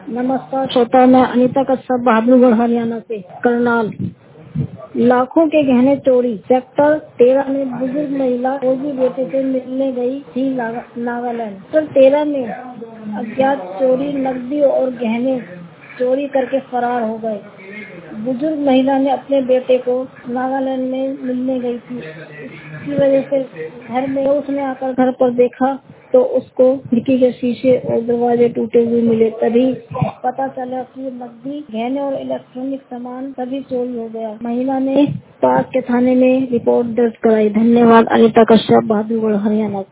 नमस्कार श्रोता, मैं अनीता कश्यप बहादुरगढ़ हरियाणा से। करनाल लाखों के गहने चोरी। सेक्टर 13 में बुजुर्ग महिला फौजी बेटे से मिलने गई थी नागालैंड। सेक्टर 13 में अज्ञात चोरी नकदी और गहने चोरी करके फरार हो गए। बुजुर्ग महिला ने अपने बेटे को नागालैंड में मिलने गई थी। इसकी वजह से घर में उसने आकर घर पर देखा तो उसको खिड़की के शीशे और दरवाजे टूटे हुए मिले। तभी पता चला कि नकदी, गहने और इलेक्ट्रॉनिक सामान सभी चोरी हो गया। महिला ने पास के थाने में रिपोर्ट दर्ज कराई। धन्यवाद। अनीता कश्यप, बहादुरगढ़, हरियाणा।